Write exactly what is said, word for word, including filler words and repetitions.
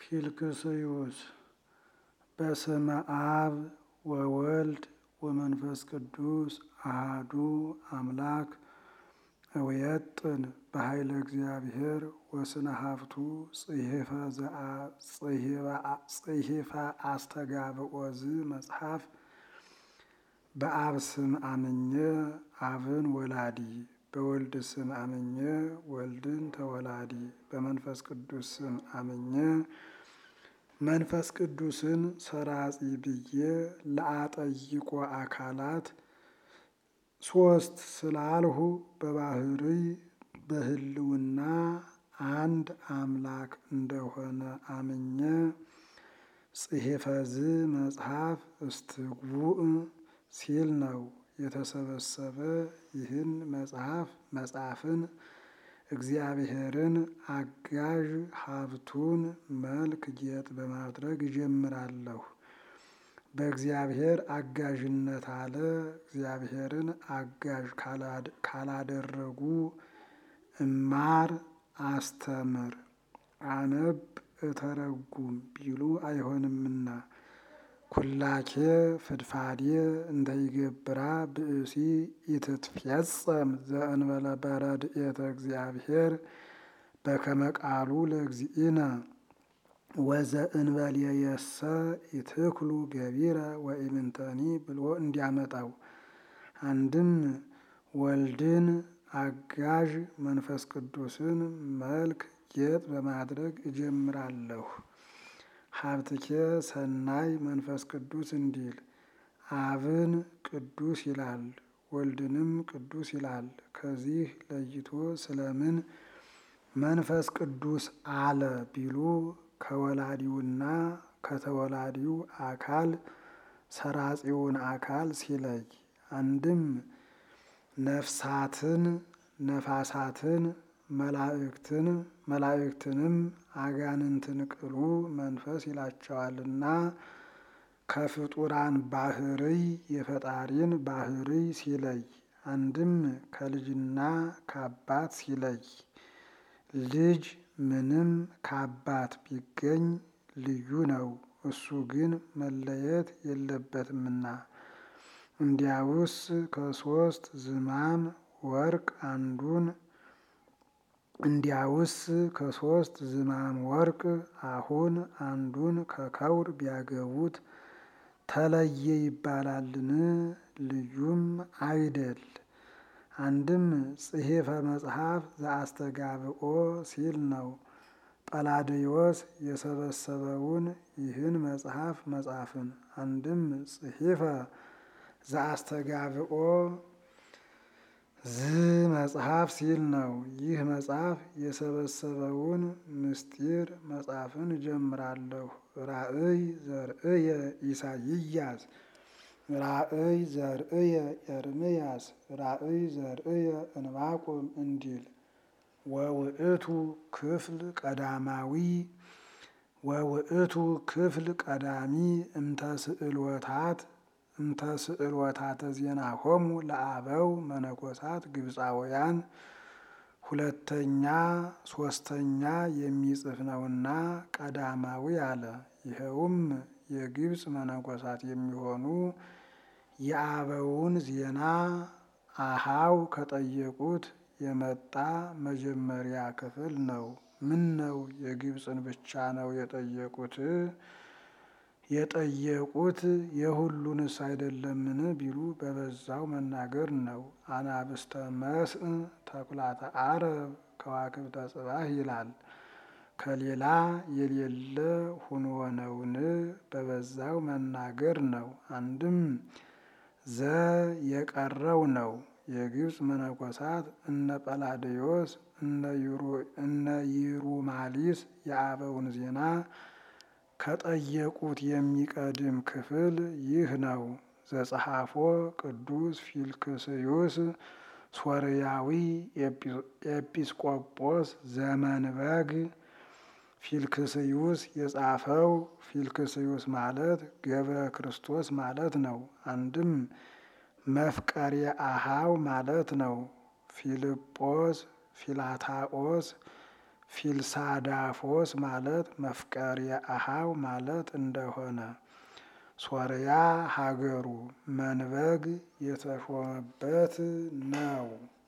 ፊልክስዩስ በስመ አብ ወወልድ ወመንፈስ ቅዱስ አሐዱ አምላክ እውየጥን በኃይለ እግዚአብሔር ወስነ ሀብቱ ጽሒፈ አስተጋብኦ መጽሐፍ በአብ ስም አምኜ አብን ወላዲ በወልድ ስም አምኜ ወልድን ተወላዲ በመንፈስ ቅዱስ ስም አምኜ መንፈስ ቅዱስን ሰራጺ ብዬ ለአጠይቆ አካላት ሶስት ስላልሁ በባህርይ በህልውና አንድ አምላክ እንደሆነ አምኜ ጽሒፈዝ መጽሐፍ እስትጉእ ሲል ነው። የተሰበሰበ ይህን መጽሐፍ መጽሐፍን እግዚአብሔርን አጋዥ ሀብቱን መልክ ጌጥ በማድረግ ይጀምራለሁ። በእግዚአብሔር አጋዥነት አለ። እግዚአብሔርን አጋዥ ካላደረጉ እማር አስተምር አነብ እተረጉም ቢሉ አይሆንምና ኩላኬ ፍድፋዴ እንተይገብራ ብእሲ ኢትትፌጸም ዘእንበለ በረድኤተ እግዚአብሔር በከመ ቃሉ ለእግዚእነ ወዘእንበሌየሰ ኢትክሉ ገቢረ ወኢምንተኒ ብሎ እንዲያመጣው አንድም ወልድን አጋዥ መንፈስ ቅዱስን መልክ ጌጥ በማድረግ እጀምራለሁ። ሀብትኬ ሰናይ መንፈስ ቅዱስ እንዲል አብን ቅዱስ ይላል፣ ወልድንም ቅዱስ ይላል። ከዚህ ለይቶ ስለምን መንፈስ ቅዱስ አለ ቢሉ ከወላዲውና ከተወላዲው አካል ሰራጺውን አካል ሲለይ አንድም ነፍሳትን ነፋሳትን መላእክትን መላእክትንም አጋንንትን ቅሉ መንፈስ ይላቸዋልና ከፍጡራን ባህርይ የፈጣሪን ባህርይ ሲለይ አንድም ከልጅና ከአባት ሲለይ ልጅ ምንም ከአባት ቢገኝ ልዩ ነው፣ እሱ ግን መለየት የለበትምና እንዲያውስ ከሶስት ዝማም ወርቅ አንዱን እንዲያውስ ከሶስት ዝማም ወርቅ አሁን አንዱን ከከውር ቢያገቡት ተለየ ይባላልን? ልዩም አይደል። አንድም ጽሒፈ መጽሐፍ ዘአስተጋብኦ ሲል ነው። ጰላድዮስ የሰበሰበውን ይህን መጽሐፍ መጻፍን አንድም ጽሒፈ ዘአስተጋብኦ ዝ መጽሐፍ ሲል ነው። ይህ መጽሐፍ የሰበሰበውን ምስጢር መጽሐፍን እጀምራለሁ። ራእይ ዘርእየ ኢሳይያስ፣ ራእይ ዘርእየ ኤርምያስ፣ ራእይ ዘርእየ እንባቆም እንዲል ወውእቱ ክፍል ቀዳማዊ ወውእቱ ክፍል ቀዳሚ እምተስዕሎታት እምተስዕሎታተ ዜናሆሙ ለአበው መነኮሳት ግብፃውያን ሁለተኛ ሶስተኛ የሚጽፍ ነውና ቀዳማዊ አለ። ይኸውም የግብፅ መነኮሳት የሚሆኑ የአበውን ዜና አሃው ከጠየቁት የመጣ መጀመሪያ ክፍል ነው። ምን ነው የግብፅን ብቻ ነው የጠየቁት? የጠየቁት የሁሉንስ አይደለምን ቢሉ በበዛው መናገር ነው። አናብስተ መስእ ተኩላተ አረብ ከዋክብተ ጽባህ ይላል። ከሌላ የሌለ ሁኖ ነውን? በበዛው መናገር ነው። አንድም ዘ የቀረው ነው። የግብፅ መነኮሳት እነ ጰላድዮስ እነ ይሩማሊስ የአበውን ዜና ከጠየቁት የሚቀድም ክፍል ይህ ነው። ዘጸሐፎ ቅዱስ ፊልክስዩስ ሶርያዊ ኤጲስቆጶስ ዘመንበግ። ፊልክስዩስ የጻፈው ፊልክስዩስ ማለት ገብረ ክርስቶስ ማለት ነው። አንድም መፍቀሬ አሃው ማለት ነው። ፊልጶስ ፊላታኦስ ፊልሳዳፎስ ማለት መፍቀሪ አሃው ማለት እንደሆነ ሶርያ ሀገሩ መንበግ የተሾመበት ነው።